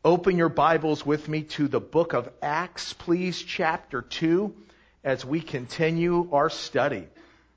open your Bibles with me to the book of Acts, please, chapter 2, as we continue our study.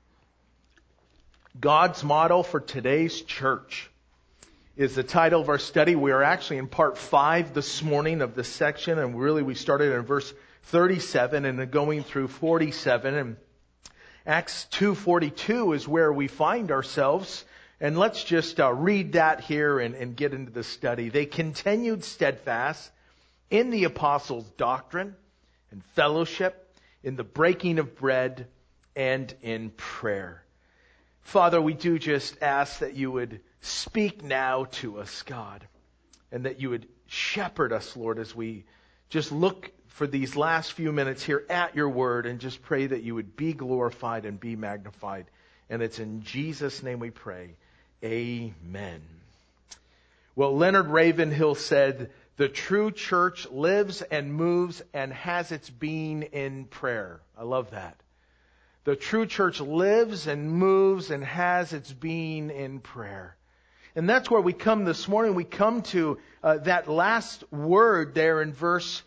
God's model for today's church is the title of our study. We are actually in part 5 this morning of this section, and really we started in verse 37 and then going through 47. And Acts 2:42 is where we find ourselves. And let's just read that here and get into the study. They continued steadfast in the apostles' doctrine and fellowship, in the breaking of bread, and in prayer. Father, we do just ask that you would speak now to us, God, and that you would shepherd us, Lord, as we just look for these last few minutes here at your word, and just pray that you would be glorified and be magnified. And it's in Jesus' name we pray. Amen. Well, Leonard Ravenhill said, the true church lives and moves and has its being in prayer. I love that. The true church lives and moves and has its being in prayer. And that's where we come this morning. We come to that last word there in verse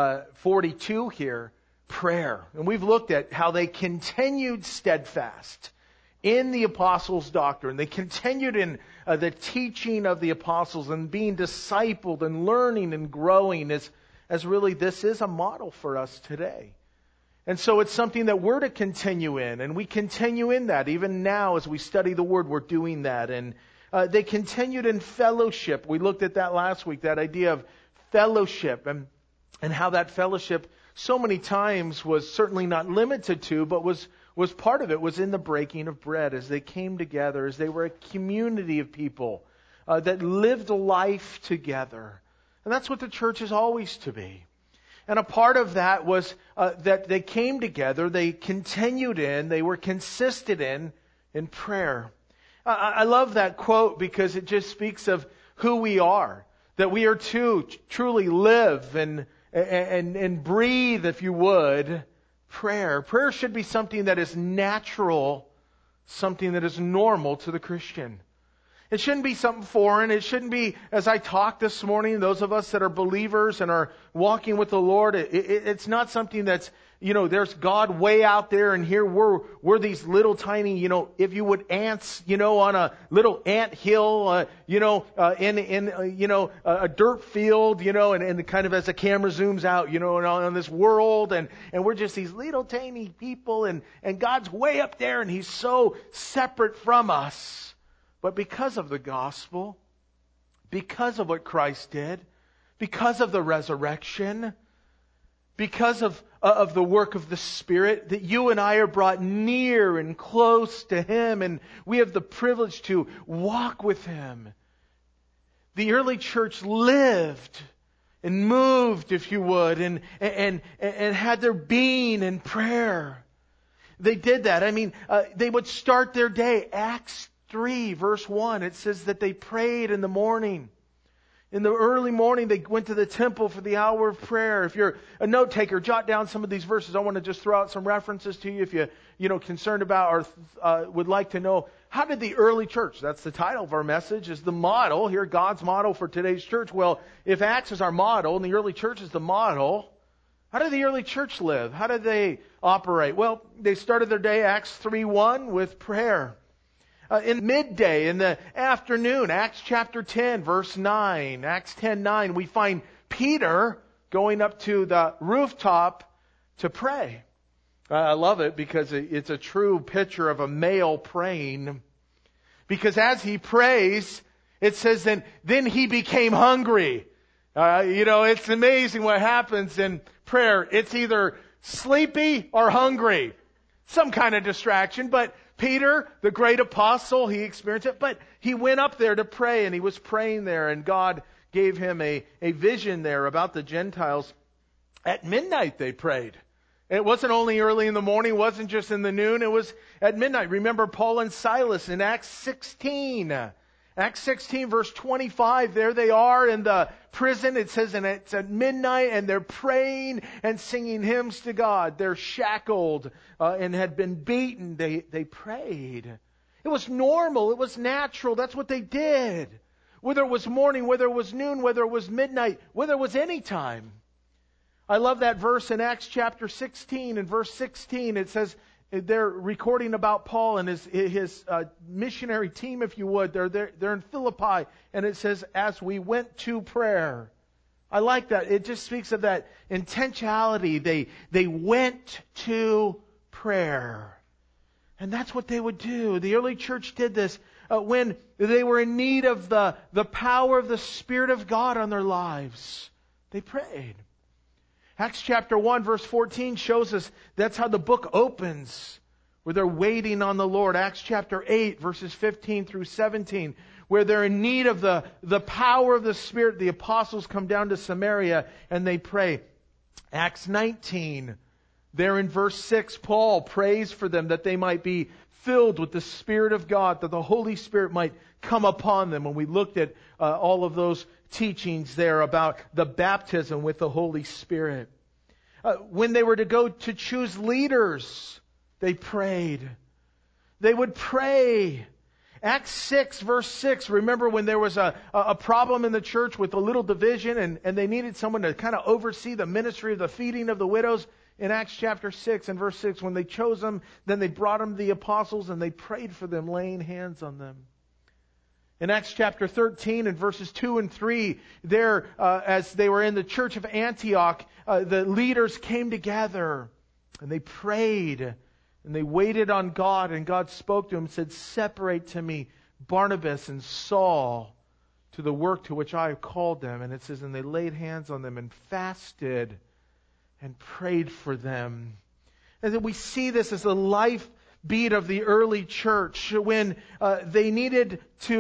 42 here, prayer. And we've looked at how they continued steadfast in the apostles' doctrine. They continued in the teaching of the apostles and being discipled and learning and growing as really this is a model for us today. And so it's something that we're to continue in, and we continue in that. Even now as we study the Word, we're doing that. And they continued in fellowship. We looked at that last week, that idea of fellowship and how that fellowship so many times was certainly not limited to, but was part of it, was in the breaking of bread, as they came together, as they were a community of people that lived life together. And that's what the church is always to be. And a part of that was that they came together, they continued in, they were consistent in prayer. I love that quote because it just speaks of who we are, that we are to truly live and breathe, if you would, prayer. Prayer should be something that is natural, something that is normal to the Christian. It shouldn't be something foreign. It shouldn't be, as I talked this morning, those of us that are believers and are walking with the Lord, it's not something that's, there's God way out there and here we're these little tiny, if you would, ants, on a little ant hill, in a dirt field, and kind of as the camera zooms out, on this world, and we're just these little tiny people, and God's way up there and He's so separate from us. But because of the gospel, because of what Christ did, because of the resurrection, because of the work of the Spirit, that you and I are brought near and close to Him, and we have the privilege to walk with Him. The early church lived and moved, if you would, and had their being in prayer. They did that. They would start their day. Acts 3, verse 1, it says that they prayed in the morning. In the early morning, they went to the temple for the hour of prayer. If you're a note taker, jot down some of these verses. I want to just throw out some references to you if you're concerned about or would like to know, how did the early church, that's the title of our message, is the model, here God's model for today's church. Well, if Acts is our model and the early church is the model, how did the early church live? How did they operate? Well, they started their day, Acts 3:1, with prayer. In midday, in the afternoon, Acts chapter 10, verse 9, Acts 10:9, we find Peter going up to the rooftop to pray. I love it because it's a true picture of a male praying. Because as he prays, it says then he became hungry. It's amazing what happens in prayer. It's either sleepy or hungry. Some kind of distraction, but Peter, the great apostle, he experienced it, but he went up there to pray, and he was praying there, and God gave him a vision there about the Gentiles. At midnight they prayed. It wasn't only early in the morning, it wasn't just in the noon, it was at midnight. Remember Paul and Silas in Acts 16. Acts 16 verse 25, there they are in the prison. It says, and it's at midnight and they're praying and singing hymns to God. They're shackled and had been beaten. They prayed. It was normal. It was natural. That's what they did. Whether it was morning, whether it was noon, whether it was midnight, whether it was any time. I love that verse in Acts chapter 16 and verse 16. It says, they're recording about Paul and his missionary team, if you would. They're in Philippi, and it says, as we went to prayer. I like that. It just speaks of that intentionality. They went to prayer. And that's what they would do. The early church did this when they were in need of the power of the Spirit of God on their lives. They prayed. Acts chapter 1 verse 14 shows us that's how the book opens, where they're waiting on the Lord. Acts chapter 8 verses 15 through 17, where they're in need of the power of the Spirit. The apostles come down to Samaria and they pray. Acts 19, there in verse 6, Paul prays for them that they might be filled with the Spirit of God, that the Holy Spirit might come upon them. And we looked at all of those teachings there about the baptism with the Holy Spirit. When they were to go to choose leaders, they prayed. They would pray. Acts 6 verse 6, remember when there was a problem in the church with a little division and they needed someone to kind of oversee the ministry of the feeding of the widows? In Acts chapter 6 and verse 6, when they chose them, then they brought them to the apostles and they prayed for them, laying hands on them. In Acts chapter 13 and verses 2 and 3, there, as they were in the church of Antioch, the leaders came together and they prayed and they waited on God, and God spoke to them and said, separate to me Barnabas and Saul to the work to which I have called them. And it says, and they laid hands on them and fasted and prayed for them. And then we see this as a life beat of the early church when they needed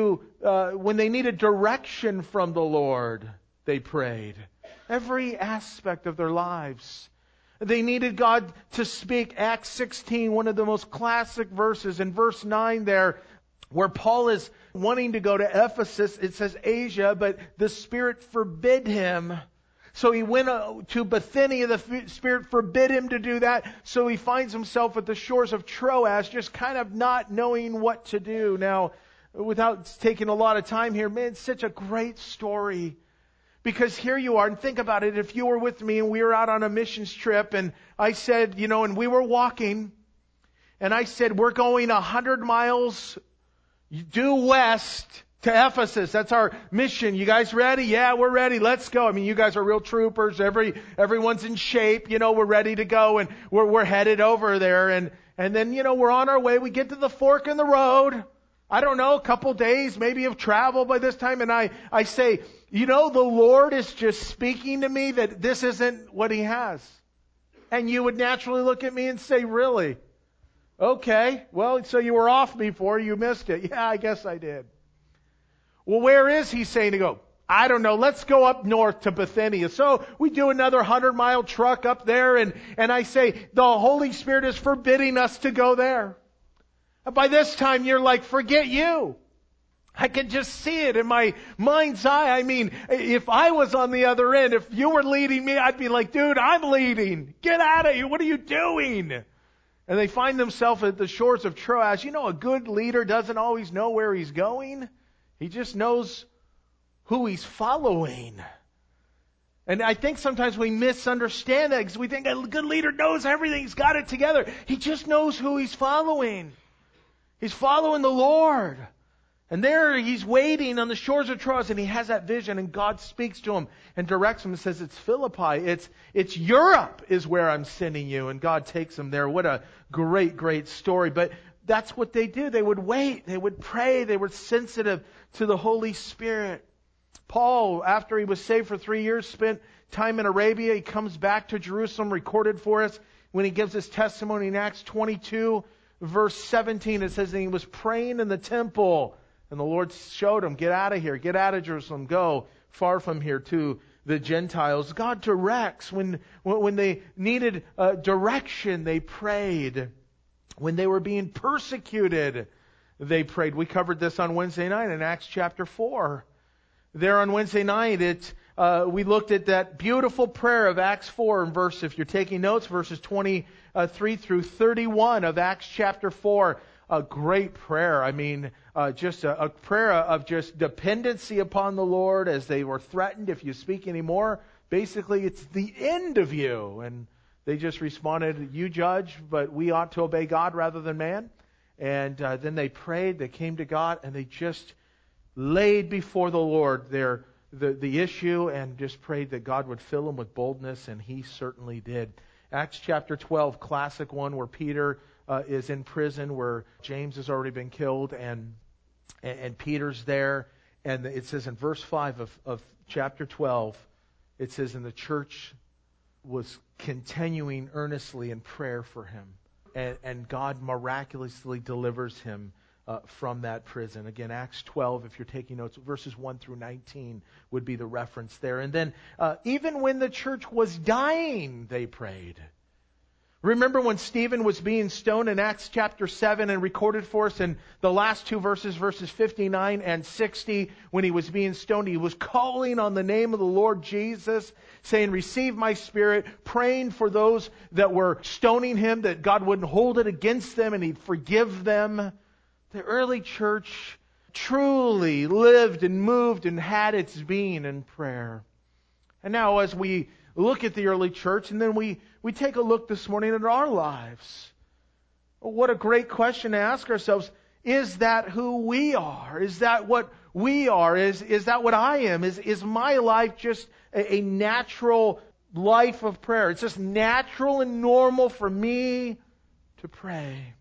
direction from the Lord. They prayed. Every aspect of their lives. They needed God to speak. Acts 16, one of the most classic verses, in verse 9 there, where Paul is wanting to go to Ephesus. It says Asia, but the Spirit forbid him. So he went to Bithynia. The Spirit forbid him to do that. So he finds himself at the shores of Troas, just kind of not knowing what to do. Now, without taking a lot of time here, man, it's such a great story. Because here you are, and think about it, if you were with me and we were out on a missions trip, and I said, and we were walking, and I said, we're going 100 miles due west to Ephesus. That's our mission. You guys ready? Yeah, we're ready. Let's go. I mean, you guys are real troopers. Everyone's in shape. We're ready to go, and we're headed over there. And then, we're on our way. We get to the fork in the road. I don't know, a couple days maybe of travel by this time. And I say, the Lord is just speaking to me that this isn't what He has. And you would naturally look at me and say, really? Okay. Well, so you were off before. You missed it. Yeah, I guess I did. Well, where is He saying to go? I don't know. Let's go up north to Bithynia. So we do another 100-mile truck up there. And I say, the Holy Spirit is forbidding us to go there. And by this time, you're like, forget you. I can just see it in my mind's eye. I mean, if I was on the other end, if you were leading me, I'd be like, dude, I'm leading. Get out of here. What are you doing? And they find themselves at the shores of Troas. A good leader doesn't always know where he's going. He just knows who he's following. And I think sometimes we misunderstand that because we think a good leader knows everything. He's got it together. He just knows who he's following. He's following the Lord. And there he's waiting on the shores of Troas, and he has that vision, and God speaks to him and directs him and says, it's Philippi. It's Europe is where I'm sending you. And God takes him there. What a great, great story. But that's what they do. They would wait. They would pray. They were sensitive to the Holy Spirit. Paul, after he was saved for 3 years, spent time in Arabia. He comes back to Jerusalem, recorded for us when he gives his testimony in Acts 22. Verse 17, it says that he was praying in the temple, and the Lord showed him, get out of here, get out of Jerusalem, go far from here to the Gentiles. God directs. When they needed direction, they prayed. When they were being persecuted, they prayed. We covered this on Wednesday night in Acts chapter 4. There on Wednesday night, we looked at that beautiful prayer of Acts 4 in if you're taking notes, verses 23 through 31 of Acts chapter 4. A great prayer. I mean, just a prayer of just dependency upon the Lord as they were threatened. If you speak anymore, basically it's the end of you. And they just responded, you judge, but we ought to obey God rather than man. And then they prayed, they came to God, and they just laid before the Lord the issue and just prayed that God would fill them with boldness, and He certainly did. Acts chapter 12, classic one where Peter is in prison, where James has already been killed, and Peter's there. And it says in verse 5 of chapter 12, it says, and the church was continuing earnestly in prayer for him. And God miraculously delivers him from that prison. Again, Acts 12, if you're taking notes, verses 1 through 19 would be the reference there. And then even when the church was dying, they prayed. Remember when Stephen was being stoned in Acts chapter 7 and recorded for us in the last two verses, verses 59 and 60, when he was being stoned, he was calling on the name of the Lord Jesus, saying, receive my spirit, praying for those that were stoning him, that God wouldn't hold it against them and He'd forgive them. The early church truly lived and moved and had its being in prayer. And now as we look at the early church, and then we take a look this morning at our lives. What a great question to ask ourselves. Is that who we are? Is that what we are? Is that what I am? Is my life just a natural life of prayer? It's just natural and normal for me to pray.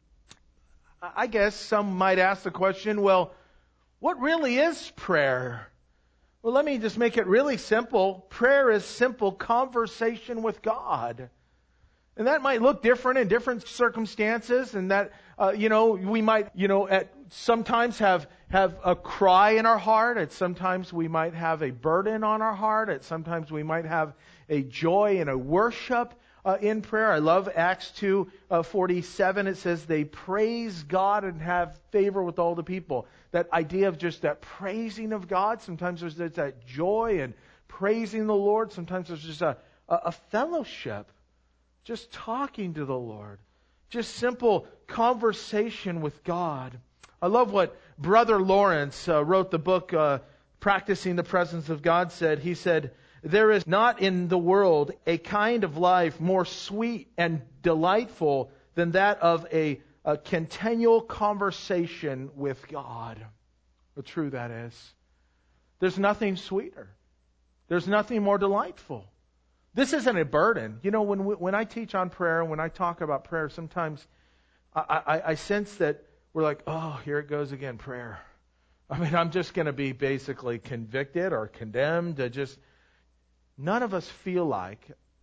I guess some might ask the question, well, what really is prayer? Well, let me just make it really simple. Prayer is simple conversation with God. And that might look different in different circumstances, and that, we might, sometimes have a cry in our heart. At sometimes we might have a burden on our heart. At sometimes we might have a joy and a worship in prayer. I love Acts 2:47. It says they praise God and have favor with all the people. That idea of just that praising of God. Sometimes there's that joy and praising the Lord. Sometimes there's just a fellowship. Just talking to the Lord. Just simple conversation with God. I love what Brother Lawrence wrote the book, Practicing the Presence of God, said. He said, there is not in the world a kind of life more sweet and delightful than that of a continual conversation with God. How true that is. There's nothing sweeter. There's nothing more delightful. This isn't a burden. When I teach on prayer, when I talk about prayer, sometimes I sense that we're like, oh, here it goes again, prayer. I mean, I'm just going to be basically convicted or condemned to just... None of us feel like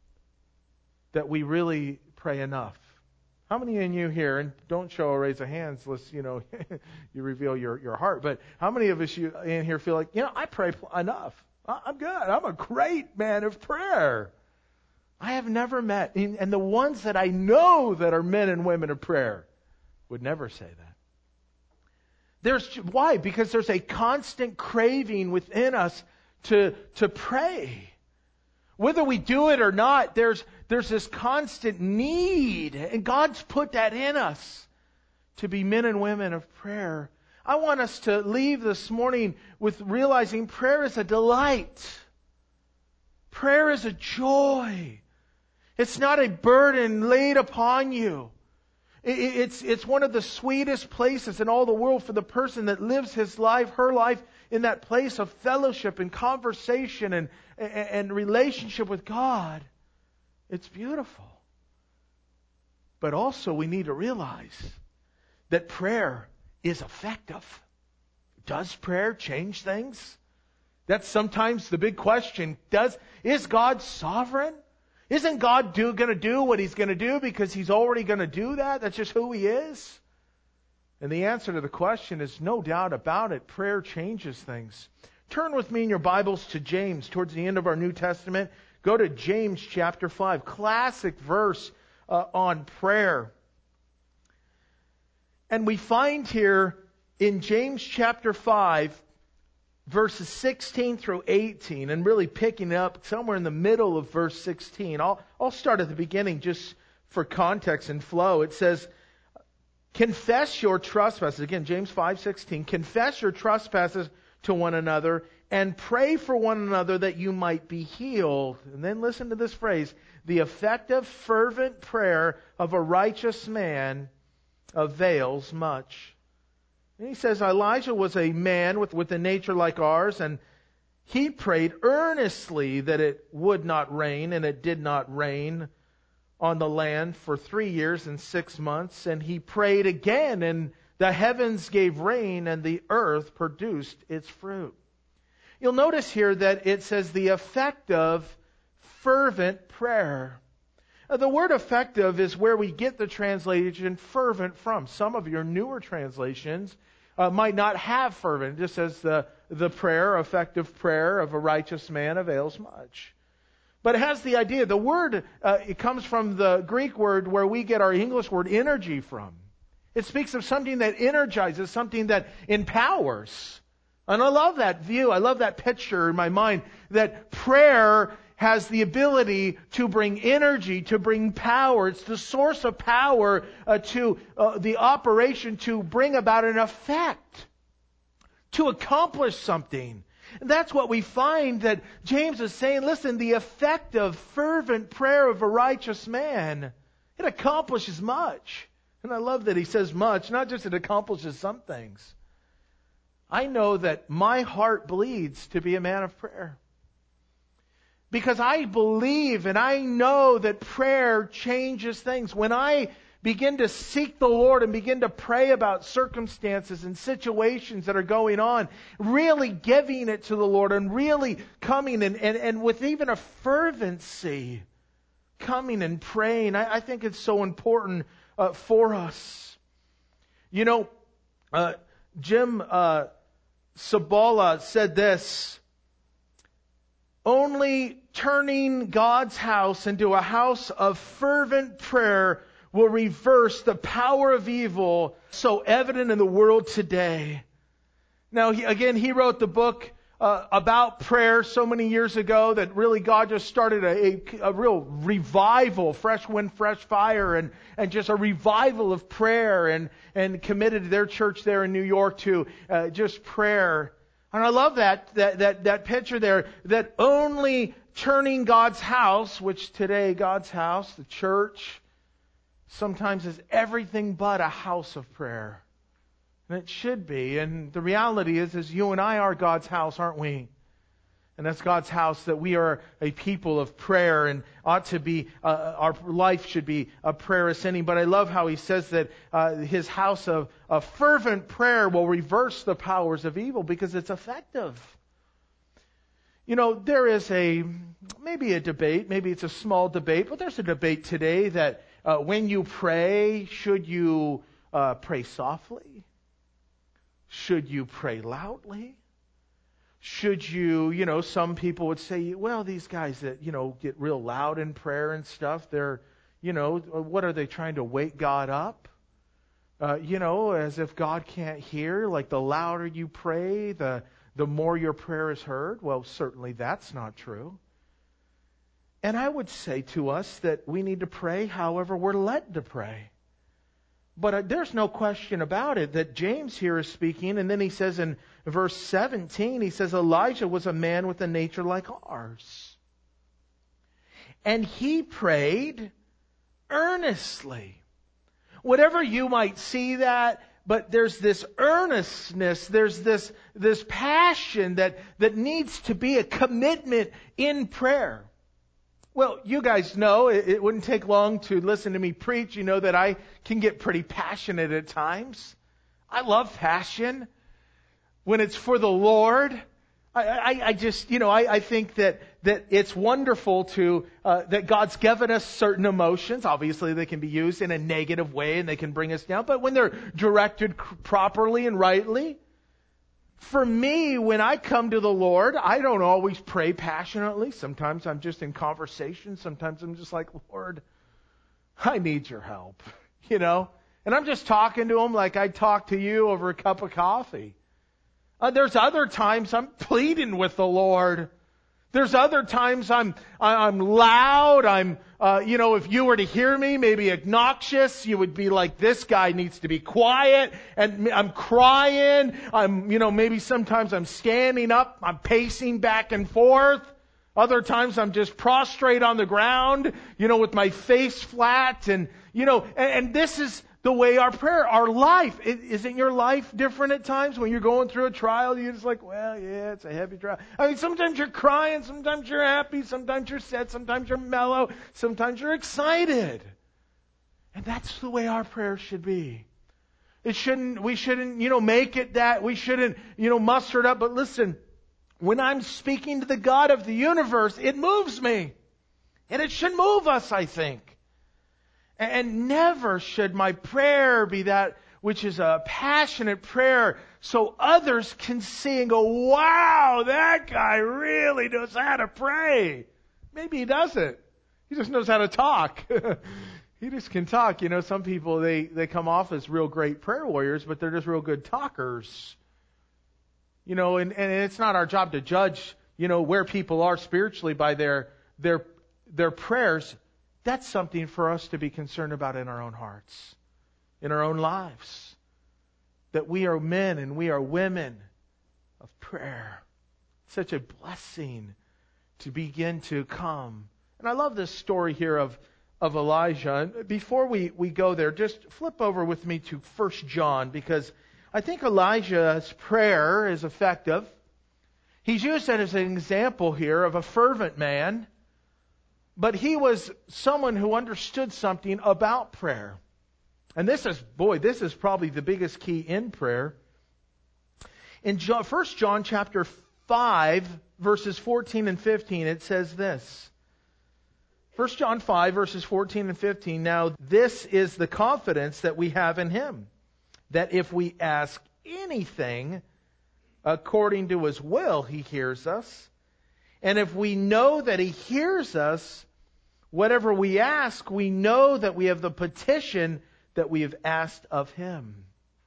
that we really pray enough. How many in you here, and don't show a raise of hands unless, you reveal your heart, but how many of us in here feel like, I pray enough. I'm good. I'm a great man of prayer. I have never met, and the ones that I know that are men and women of prayer would never say that. Why? Because there's a constant craving within us to pray. Whether we do it or not, there's this constant need, and God's put that in us to be men and women of prayer. I want us to leave this morning with realizing prayer is a delight. Prayer is a joy. It's not a burden laid upon you. It's one of the sweetest places in all the world for the person that lives his life, her life, in that place of fellowship and conversation and relationship with God. It's beautiful. But also we need to realize that prayer is effective. Does prayer change things? That's sometimes the big question. Is God sovereign? Isn't God going to do what He's going to do because He's already going to do that? That's just who He is. And the answer to the question is no doubt about it. Prayer changes things. Turn with me in your Bibles to James towards the end of our New Testament. Go to James chapter 5. Classic verse on prayer. And we find here in James chapter 5, verses 16 through 18, and really picking up somewhere in the middle of verse 16. I'll start at the beginning just for context and flow. It says, Confess your trespasses. Again, James 5:16. Confess your trespasses to one another and pray for one another that you might be healed. And then listen to this phrase. The effective, fervent prayer of a righteous man avails much. And he says Elijah was a man with a nature like ours, and he prayed earnestly that it would not rain, and it did not rain on the land for 3 years and 6 months. And he prayed again, and the heavens gave rain, and the earth produced its fruit. You'll notice here that it says the effective, fervent prayer. The word effective is where we get the translation fervent from. Some of your newer translations might not have fervent. It just says the prayer, effective prayer of a righteous man avails much. But it has the idea. The word, it comes from the Greek word where we get our English word energy from. It speaks of something that energizes, something that empowers. And I love that view. I love that picture in my mind that prayer has the ability to bring energy, to bring power. It's the source of power to the operation to bring about an effect, to accomplish something. And that's what we find that James is saying, listen, the effective, fervent prayer of a righteous man, it accomplishes much. And I love that he says much, not just it accomplishes some things. I know that my heart bleeds to be a man of prayer. Because I believe and I know that prayer changes things. When I begin to seek the Lord and begin to pray about circumstances and situations that are going on, really giving it to the Lord and really coming and with even a fervency, coming and praying, I think it's so important for us. You know, Jim Sabala said this, only turning God's house into a house of fervent prayer will reverse the power of evil so evident in the world today. Now, he wrote the book about prayer so many years ago that really God just started a real revival, fresh wind, fresh fire, and just a revival of prayer and committed their church there in New York to just prayer. And I love that picture there, that only turning God's house, which today God's house, the church, sometimes is everything but a house of prayer. And it should be. And the reality is you and I are God's house, aren't we? And that's God's house, that we are a people of prayer and ought to be, our life should be a prayer ascending. But I love how he says that his house of fervent prayer will reverse the powers of evil because it's effective. You know, there is maybe a debate, maybe it's a small debate, but there's a debate today that when you pray, should you pray softly? Should you pray loudly? Should you, some people would say, well, these guys that, get real loud in prayer and stuff, they're, what are they trying to wake God up? As if God can't hear, like the louder you pray, the more your prayer is heard. Well, certainly that's not true. And I would say to us that we need to pray however we're led to pray. But there's no question about it that James here is speaking, and then he says in verse 17, he says, Elijah was a man with a nature like ours. And he prayed earnestly. Whatever you might see that, but there's this earnestness, there's this passion that needs to be a commitment in prayer. Well, you guys know, it wouldn't take long to listen to me preach. You know that I can get pretty passionate at times. I love passion. When it's for the Lord, I just, I think that it's wonderful that God's given us certain emotions. Obviously, they can be used in a negative way and they can bring us down. But when they're directed properly and rightly, for me, when I come to the Lord, I don't always pray passionately. Sometimes I'm just in conversation. Sometimes I'm just like, Lord, I need your help, And I'm just talking to Him like I'd talk to you over a cup of coffee. There's other times I'm pleading with the Lord. There's other times I'm loud. If you were to hear me, maybe obnoxious, you would be like, this guy needs to be quiet. And I'm crying. Maybe sometimes I'm standing up. I'm pacing back and forth. Other times I'm just prostrate on the ground, with my face flat. And this is the way our life. Isn't your life different at times when you're going through a trial? You're just like, well, yeah, it's a heavy trial. Sometimes you're crying, sometimes you're happy, sometimes you're sad, sometimes you're mellow, sometimes you're excited. And that's the way our prayers should be. We shouldn't, make it that. We shouldn't, muster it up. But listen, when I'm speaking to the God of the universe, it moves me. And it should move us, I think. And never should my prayer be that which is a passionate prayer so others can see and go, wow, that guy really knows how to pray. Maybe he doesn't. He just knows how to talk. He just can talk. Some people, they come off as real great prayer warriors, but they're just real good talkers. And it's not our job to judge, where people are spiritually by their prayers. That's something for us to be concerned about in our own hearts, in our own lives. That we are men and we are women of prayer. Such a blessing to begin to come. And I love this story here of Elijah. Before we go there, just flip over with me to 1 John, because I think Elijah's prayer is effective. He's used as an example here of a fervent man. But he was someone who understood something about prayer. And this is probably the biggest key in prayer. In 1 John chapter 5, verses 14 and 15, it says this. 1 John 5, verses 14 and 15, now this is the confidence that we have in Him, that if we ask anything according to His will, He hears us. And if we know that He hears us, whatever we ask, we know that we have the petition that we have asked of Him.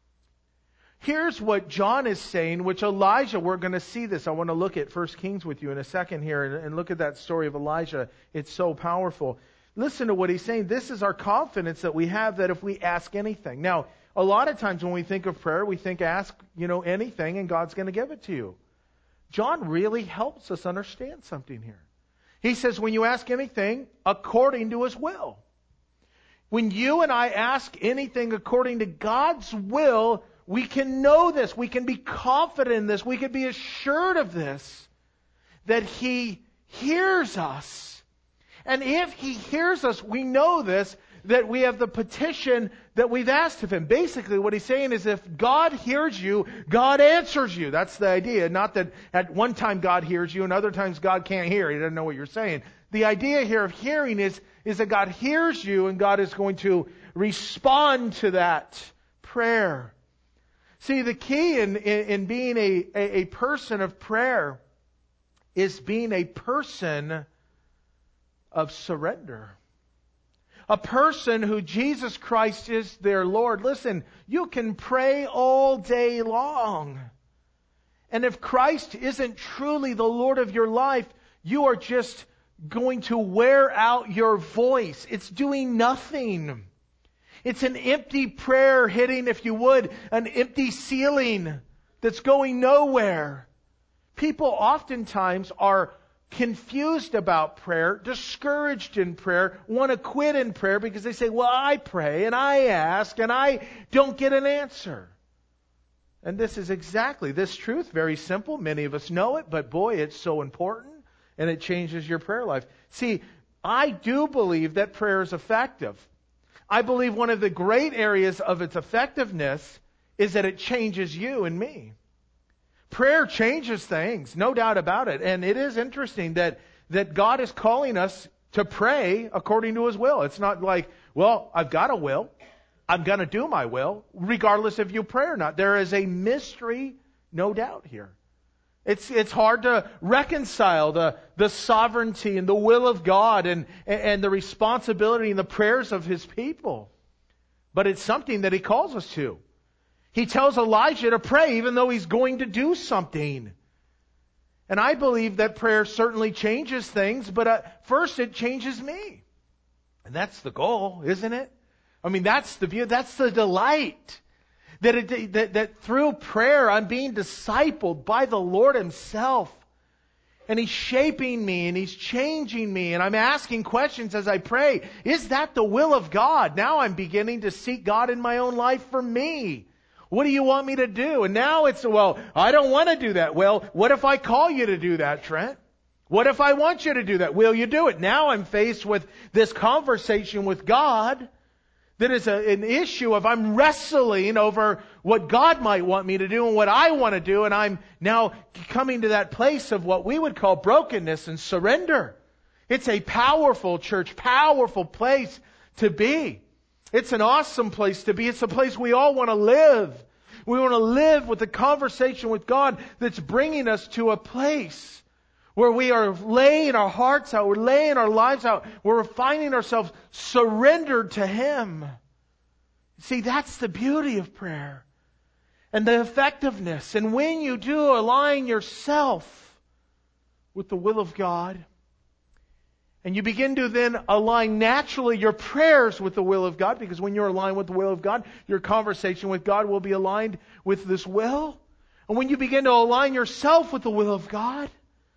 Here's what John is saying, which Elijah, we're going to see this. I want to look at 1 Kings with you in a second here and look at that story of Elijah. It's so powerful. Listen to what he's saying. This is our confidence that we have, that if we ask anything. Now, a lot of times when we think of prayer, we think ask, anything and God's going to give it to you. John really helps us understand something here. He says, when you ask anything, according to His will. When you and I ask anything according to God's will, we can know this. We can be confident in this. We can be assured of this, that He hears us. And if He hears us, we know this, that we have the petition that we've asked of Him. Basically, what he's saying is if God hears you, God answers you. That's the idea. Not that at one time God hears you and other times God can't hear. He doesn't know what you're saying. The idea here of hearing is that God hears you and God is going to respond to that prayer. See, the key in being a person of prayer is being a person of surrender. A person who Jesus Christ is their Lord. Listen, you can pray all day long. And if Christ isn't truly the Lord of your life, you are just going to wear out your voice. It's doing nothing. It's an empty prayer hitting, if you would, an empty ceiling that's going nowhere. People oftentimes are confused about prayer, discouraged in prayer, want to quit in prayer because they say, well, I pray and I ask and I don't get an answer. And this is exactly this truth, very simple. Many of us know it, but boy, it's so important and it changes your prayer life. See, I do believe that prayer is effective. I believe one of the great areas of its effectiveness is that it changes you and me. Prayer changes things, no doubt about it. And it is interesting that God is calling us to pray according to His will. It's not like, well, I've got a will. I'm going to do my will, regardless if you pray or not. There is a mystery, no doubt here. It's hard to reconcile the sovereignty and the will of God and the responsibility and the prayers of His people. But it's something that He calls us to. He tells Elijah to pray even though he's going to do something. And I believe that prayer certainly changes things, but first it changes me. And that's the goal, isn't it? I mean, that's the beauty, that's the delight. That through prayer I'm being discipled by the Lord Himself. And He's shaping me and He's changing me. And I'm asking questions as I pray. Is that the will of God? Now I'm beginning to seek God in my own life for me. What do you want me to do? And now it's, well, I don't want to do that. Well, what if I call you to do that, Trent? What if I want you to do that? Will you do it? Now I'm faced with this conversation with God that is an issue of I'm wrestling over what God might want me to do and what I want to do. And I'm now coming to that place of what we would call brokenness and surrender. It's a powerful church, powerful place to be. It's an awesome place to be. It's a place we all want to live. We want to live with a conversation with God that's bringing us to a place where we are laying our hearts out, we're laying our lives out, we're finding ourselves surrendered to Him. See, that's the beauty of prayer and the effectiveness. And when you do align yourself with the will of God, and you begin to then align naturally your prayers with the will of God, because when you're aligned with the will of God, your conversation with God will be aligned with this will. And when you begin to align yourself with the will of God,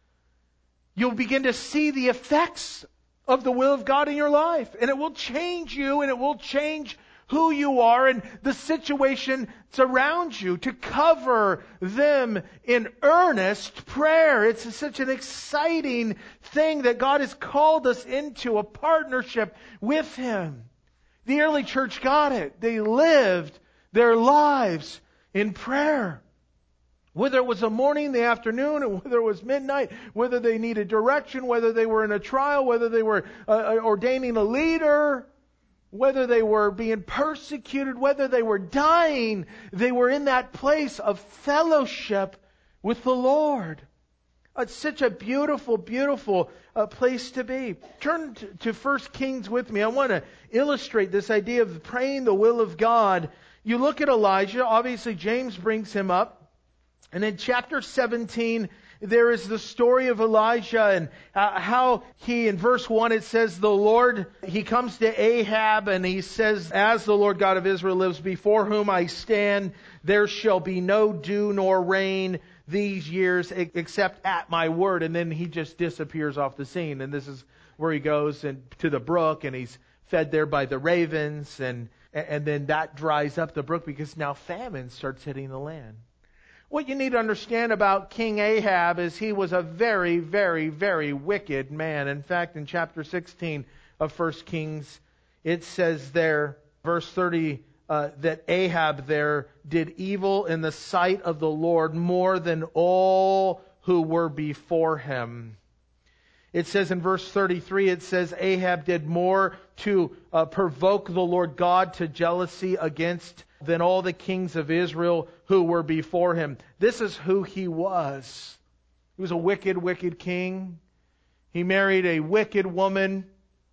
you'll begin to see the effects of the will of God in your life. And it will change you and it will change who you are and the situation around you, to cover them in earnest prayer. It's such an exciting thing that God has called us into a partnership with Him. The early church got it. They lived their lives in prayer. Whether it was the morning, the afternoon, or whether it was midnight, whether they needed direction, whether they were in a trial, whether they were ordaining a leader, whether they were being persecuted, whether they were dying, they were in that place of fellowship with the Lord. It's such a beautiful, beautiful place to be. Turn to 1 Kings with me. I want to illustrate this idea of praying the will of God. You look at Elijah. Obviously, James brings him up. And in chapter 17, there is the story of Elijah and how he, in verse 1, it says, the Lord, he comes to Ahab and he says, as the Lord God of Israel lives, before whom I stand, there shall be no dew nor rain these years except at my word. And then he just disappears off the scene. And this is where he goes to the brook and he's fed there by the ravens. And then that dries up the brook because now famine starts hitting the land. What you need to understand about King Ahab is he was a very, very, very wicked man. In fact, in chapter 16 of 1 Kings, it says there, verse 30, that Ahab there did evil in the sight of the Lord more than all who were before him. It says in verse 33, it says Ahab did more to provoke the Lord God to jealousy against than all the kings of Israel who were before him. This is who he was. He was a wicked, wicked king. He married a wicked woman.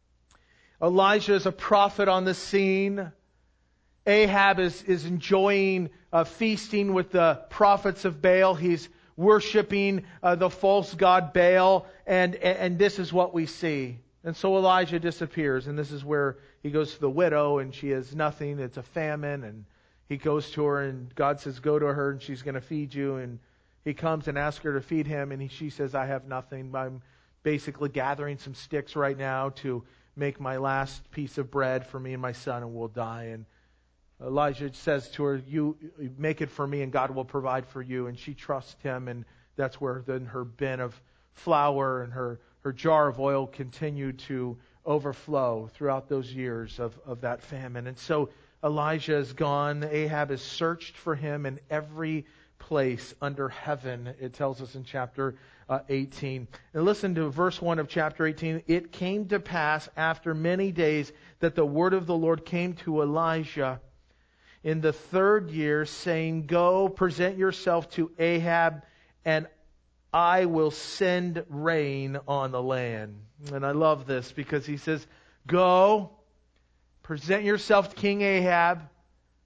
Elijah is a prophet on the scene. Ahab is enjoying feasting with the prophets of Baal. He's worshiping the false god Baal. And this is what we see. And so Elijah disappears. And this is where he goes to the widow and she has nothing. It's a famine. And he goes to her and God says, go to her and she's going to feed you. And he comes and asks her to feed him. And she says, I have nothing. I'm basically gathering some sticks right now to make my last piece of bread for me and my son, and we'll die. And Elijah says to her, you make it for me and God will provide for you. And she trusts him. And that's where then her bin of flour and her jar of oil continued to overflow throughout those years of that famine. And so Elijah is gone. Ahab has searched for him in every place under heaven, it tells us in chapter 18. And listen to verse 1 of chapter 18. It came to pass after many days that the word of the Lord came to Elijah in the 3rd year, saying, go, present yourself to Ahab, and I will send rain on the land. And I love this because he says, go, present yourself to King Ahab,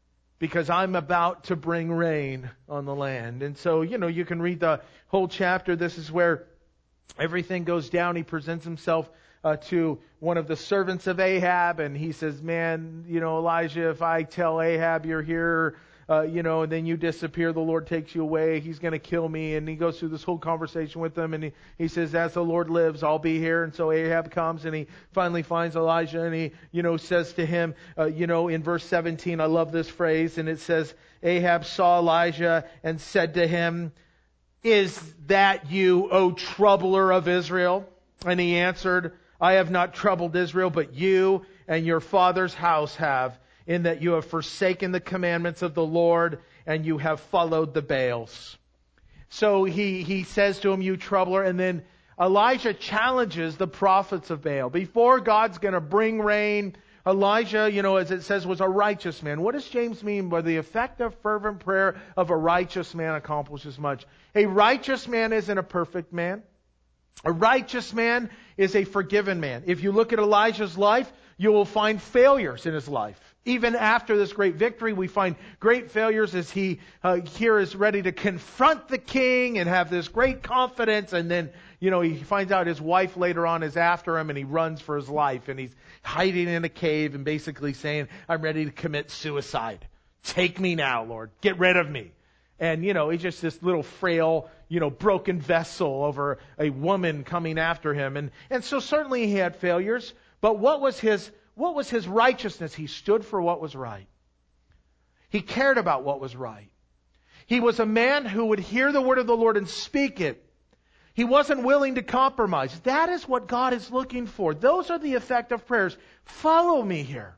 because I'm about to bring rain on the land. And so, you can read the whole chapter. This is where everything goes down. He presents himself to one of the servants of Ahab, and he says, man, Elijah, if I tell Ahab you're here, and then you disappear, the Lord takes you away, he's going to kill me. And he goes through this whole conversation with them, and he says, as the Lord lives, I'll be here. And so Ahab comes, and he finally finds Elijah, and he, says to him, in verse 17, I love this phrase, and it says, Ahab saw Elijah and said to him, is that you, O troubler of Israel? And he answered, I have not troubled Israel, but you and your father's house have, in that you have forsaken the commandments of the Lord, and you have followed the Baals. So he says to him, you troubler, and then Elijah challenges the prophets of Baal. Before God's going to bring rain, Elijah, as it says, was a righteous man. What does James mean by the effective, fervent prayer of a righteous man accomplishes much? A righteous man isn't a perfect man. A righteous man is a forgiven man. If you look at Elijah's life, you will find failures in his life. Even after this great victory, we find great failures as he here is ready to confront the king and have this great confidence. And then, he finds out his wife later on is after him, and he runs for his life. And he's hiding in a cave and basically saying, I'm ready to commit suicide. Take me now, Lord. Get rid of me. And, he's just this little frail, broken vessel over a woman coming after him. And so certainly he had failures. But what was his righteousness? He stood for what was right. He cared about what was right. He was a man who would hear the word of the Lord and speak it. He wasn't willing to compromise. That is what God is looking for. Those are the effective prayers. Follow me here.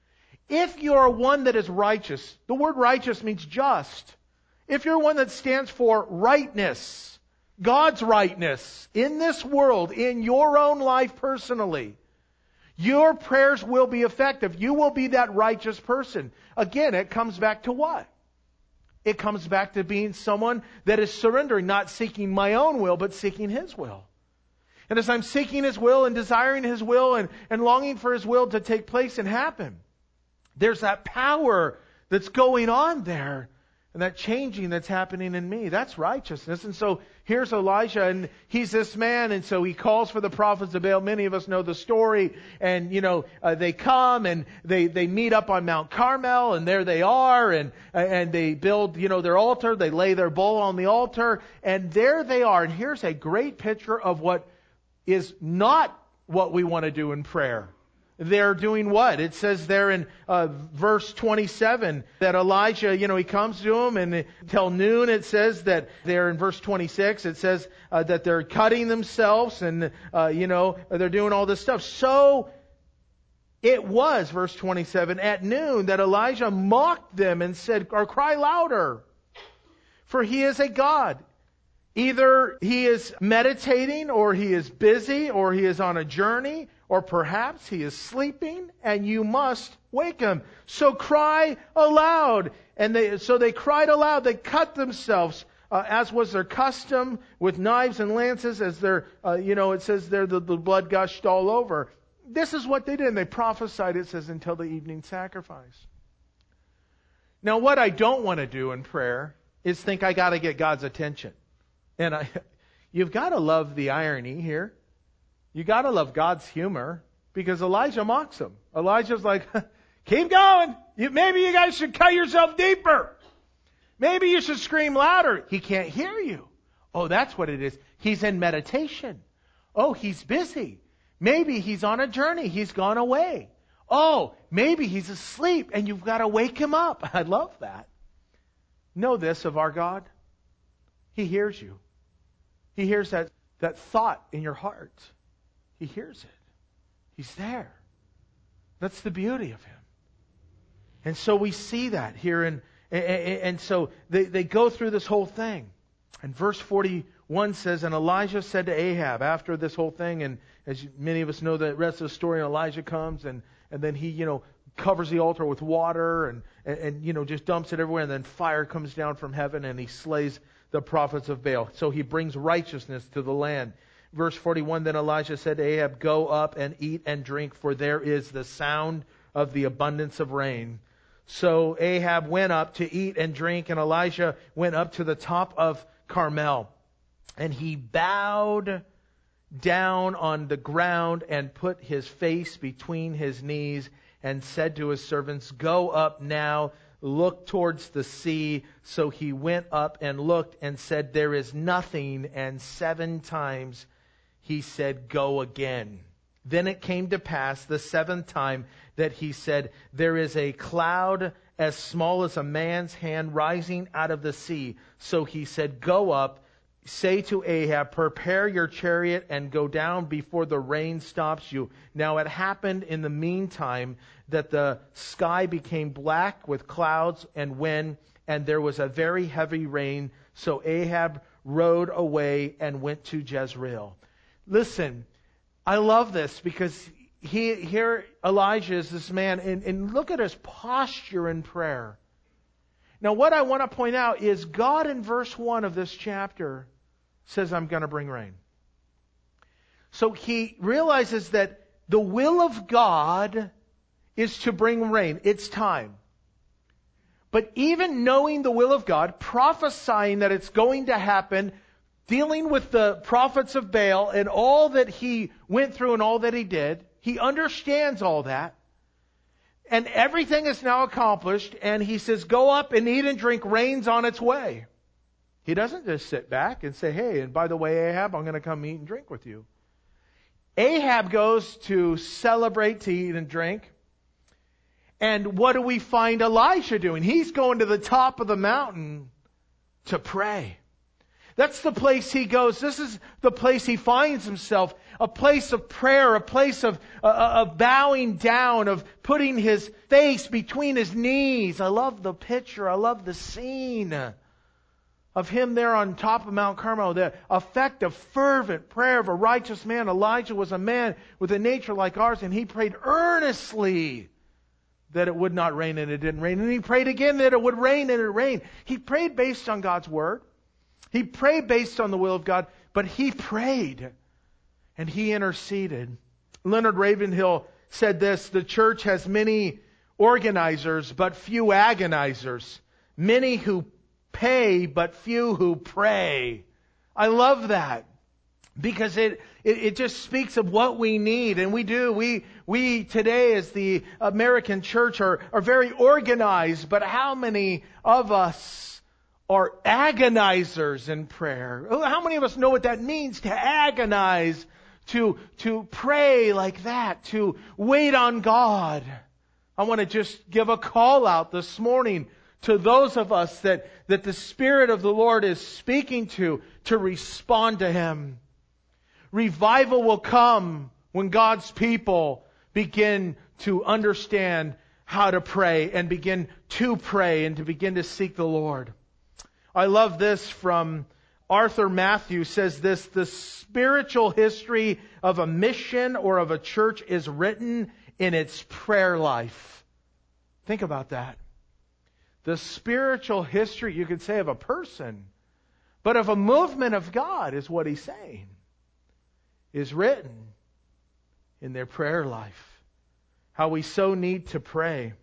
If you are one that is righteous, the word righteous means just. If you're one that stands for rightness, God's rightness in this world, in your own life personally, your prayers will be effective. You will be that righteous person. Again, it comes back to what? It comes back to being someone that is surrendering, not seeking my own will, but seeking His will. And as I'm seeking His will and desiring His will and longing for His will to take place and happen, there's that power that's going on there. And that changing that's happening in me, that's righteousness. And so here's Elijah, and he's this man, and so he calls for the prophets of Baal. Many of us know the story. And, they come and they meet up on Mount Carmel, and there they are, and they build, their altar. They lay their bull on the altar, and there they are. And here's a great picture of what is not what we want to do in prayer. They're doing what? It says there in verse 27 that Elijah, he comes to him, and till noon it says that there in verse 26 it says that they're cutting themselves, and they're doing all this stuff. So it was, verse 27, at noon that Elijah mocked them and said, or cry louder, for he is a god. Either he is meditating, or he is busy, or he is on a journey, or perhaps he is sleeping, and you must wake him. So cry aloud. And they cried aloud. They cut themselves, as was their custom, with knives and lances, as their, it says there the blood gushed all over. This is what they did. And they prophesied, it says, until the evening sacrifice. Now, what I don't want to do in prayer is think I got to get God's attention. And you've got to love the irony here. You got to love God's humor, because Elijah mocks him. Elijah's like, keep going. Maybe you guys should cut yourself deeper. Maybe you should scream louder. He can't hear you. Oh, that's what it is. He's in meditation. Oh, he's busy. Maybe he's on a journey. He's gone away. Oh, maybe he's asleep and you've got to wake him up. I love that. Know this of our God. He hears you. He hears that thought in your heart. He hears it. He's there. That's the beauty of Him. And so we see that here. And so they go through this whole thing. And verse 41 says, and Elijah said to Ahab, after this whole thing, and as many of us know the rest of the story, Elijah comes and then he, covers the altar with water and just dumps it everywhere. And then fire comes down from heaven and he slays the prophets of Baal. So he brings righteousness to the land. Verse 41, then Elijah said to Ahab, go up and eat and drink, for there is the sound of the abundance of rain. So Ahab went up to eat and drink, and Elijah went up to the top of Carmel. And he bowed down on the ground and put his face between his knees and said to his servants, "Go up now, look towards the sea." So he went up and looked and said, "There is nothing." And 7 times he said, "Go again." Then it came to pass the 7th time that he said, "There is a cloud as small as a man's hand rising out of the sea." So he said, "Go up, say to Ahab, prepare your chariot and go down before the rain stops you." Now it happened in the meantime that the sky became black with clouds and wind, and there was a very heavy rain. So Ahab rode away and went to Jezreel. Listen, I love this because here Elijah is this man, and look at his posture in prayer. Now what I want to point out is God in verse 1 of this chapter says, "I'm going to bring rain." So he realizes that the will of God is to bring rain. It's time. But even knowing the will of God, prophesying that it's going to happen, dealing with the prophets of Baal and all that he went through and all that he did, he understands all that. And everything is now accomplished, and he says, "Go up and eat and drink, rain's on its way." He doesn't just sit back and say, "Hey, and by the way, Ahab, I'm going to come eat and drink with you." Ahab goes to celebrate, to eat and drink. And what do we find Elijah doing? He's going to the top of the mountain to pray. That's the place he goes. This is the place he finds himself. A place of prayer, a place of bowing down, of putting his face between his knees. I love the picture. I love the scene of him there on top of Mount Carmel. The effect of fervent prayer of a righteous man. Elijah was a man with a nature like ours, and he prayed earnestly that it would not rain, and it didn't rain. And he prayed again that it would rain, and it rained. He prayed based on God's Word. He prayed based on the will of God, but he prayed and he interceded. Leonard Ravenhill said this: "The church has many organizers, but few agonizers. Many who pay, but few who pray." I love that because it just speaks of what we need, and we do. We today as the American church are very organized, but how many of us are agonizers in prayer? How many of us know what that means, to agonize, to pray like that, to wait on God? I want to just give a call out this morning to those of us that the Spirit of the Lord is speaking to respond to Him. Revival will come when God's people begin to understand how to pray and begin to pray and to begin to seek the Lord. I love this from Arthur Matthews. Says this: "The spiritual history of a mission or of a church is written in its prayer life." Think about that. The spiritual history, you could say, of a person, but of a movement of God, is what he's saying, is written in their prayer life. How we so need to pray.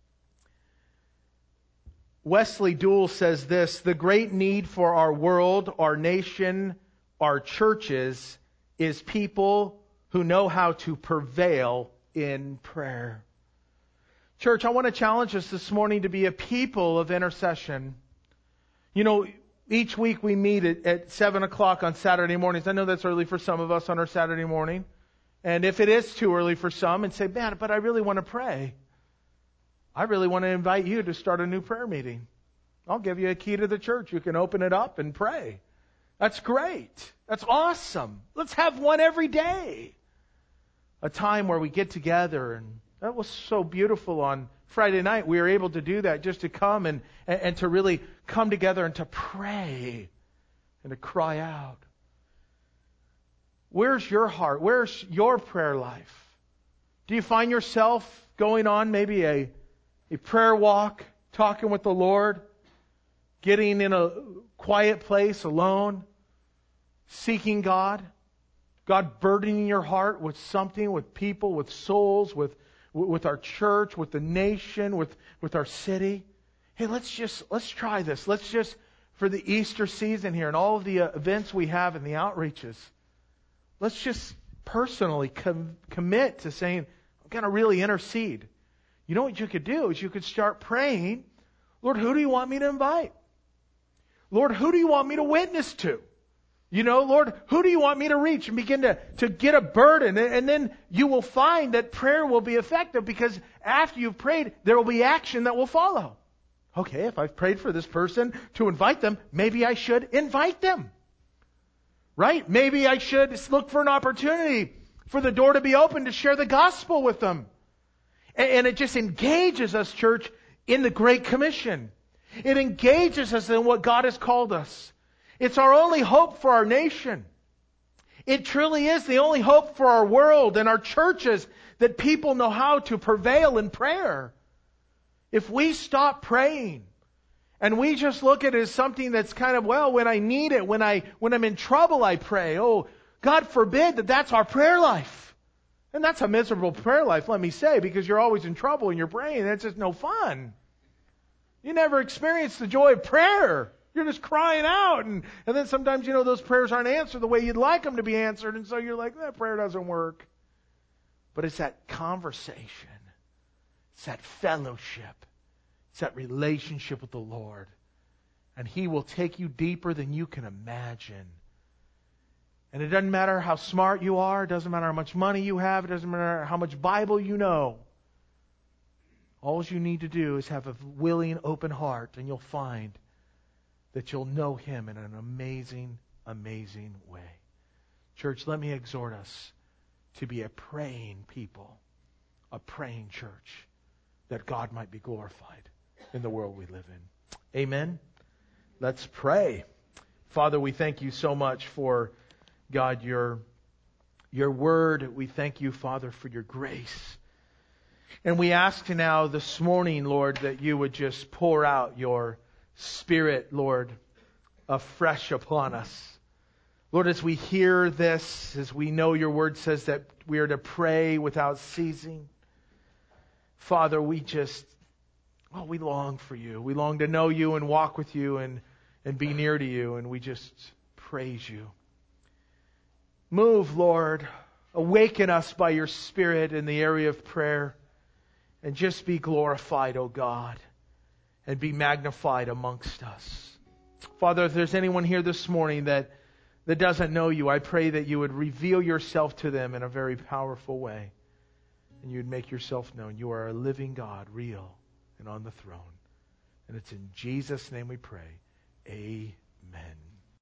Wesley Duell says this: "The great need for our world, our nation, our churches is people who know how to prevail in prayer." Church, I want to challenge us this morning to be a people of intercession. You know, each week we meet at 7 o'clock on Saturday mornings. I know that's early for some of us on our Saturday morning. And if it is too early for some, and say, "Man, but I really want to pray," I really want to invite you to start a new prayer meeting. I'll give you a key to the church. You can open it up and pray. That's great. That's awesome. Let's have one every day. A time where we get together, and that was so beautiful on Friday night. We were able to do that, just to come and to really come together and to pray and to cry out. Where's your heart? Where's your prayer life? Do you find yourself going on maybe a prayer walk, talking with the Lord, getting in a quiet place alone, seeking God, God burdening your heart with something, with people, with souls, with with our church, with the nation, with our city. Hey, let's try this. Let's just, for the Easter season here and all of the events we have and the outreaches, let's just personally commit to saying, I'm going to really intercede. You know what you could do is you could start praying, Lord, who do you want me to invite? Lord, who do you want me to witness to? You know, Lord, who do you want me to reach? And begin to get a burden. And then you will find that prayer will be effective, because after you've prayed, there will be action that will follow. Okay, if I've prayed for this person to invite them, maybe I should invite them. Right? Maybe I should look for an opportunity for the door to be open to share the gospel with them. And it just engages us, church, in the Great Commission. It engages us in what God has called us. It's our only hope for our nation. It truly is the only hope for our world and our churches, that people know how to prevail in prayer. If we stop praying and we just look at it as something that's kind of, well, when I need it, when I'm in trouble, I pray. Oh, God forbid that that's our prayer life. And that's a miserable prayer life, let me say, because you're always in trouble and you're praying. That's just no fun. You never experience the joy of prayer. You're just crying out. And then sometimes, those prayers aren't answered the way you'd like them to be answered. And so you're like, that prayer doesn't work. But it's that conversation. It's that fellowship. It's that relationship with the Lord. And He will take you deeper than you can imagine. And it doesn't matter how smart you are. It doesn't matter how much money you have. It doesn't matter how much Bible you know. All you need to do is have a willing, open heart, and you'll find that you'll know Him in an amazing, amazing way. Church, let me exhort us to be a praying people, a praying church, that God might be glorified in the world we live in. Amen? Let's pray. Father, we thank you so much for, God, your word. We thank you, Father, for your grace. And we ask now this morning, Lord, that you would just pour out your Spirit, Lord, afresh upon us. Lord, as we hear this, as we know your word says that we are to pray without ceasing, Father, we long for you. We long to know you and walk with you and be near to you, and we just praise you. Move, Lord. Awaken us by your Spirit in the area of prayer, and just be glorified, O God, and be magnified amongst us. Father, if there's anyone here this morning that doesn't know you, I pray that you would reveal yourself to them in a very powerful way. And you would make yourself known. You are a living God, real and on the throne. And it's in Jesus' name we pray. Amen.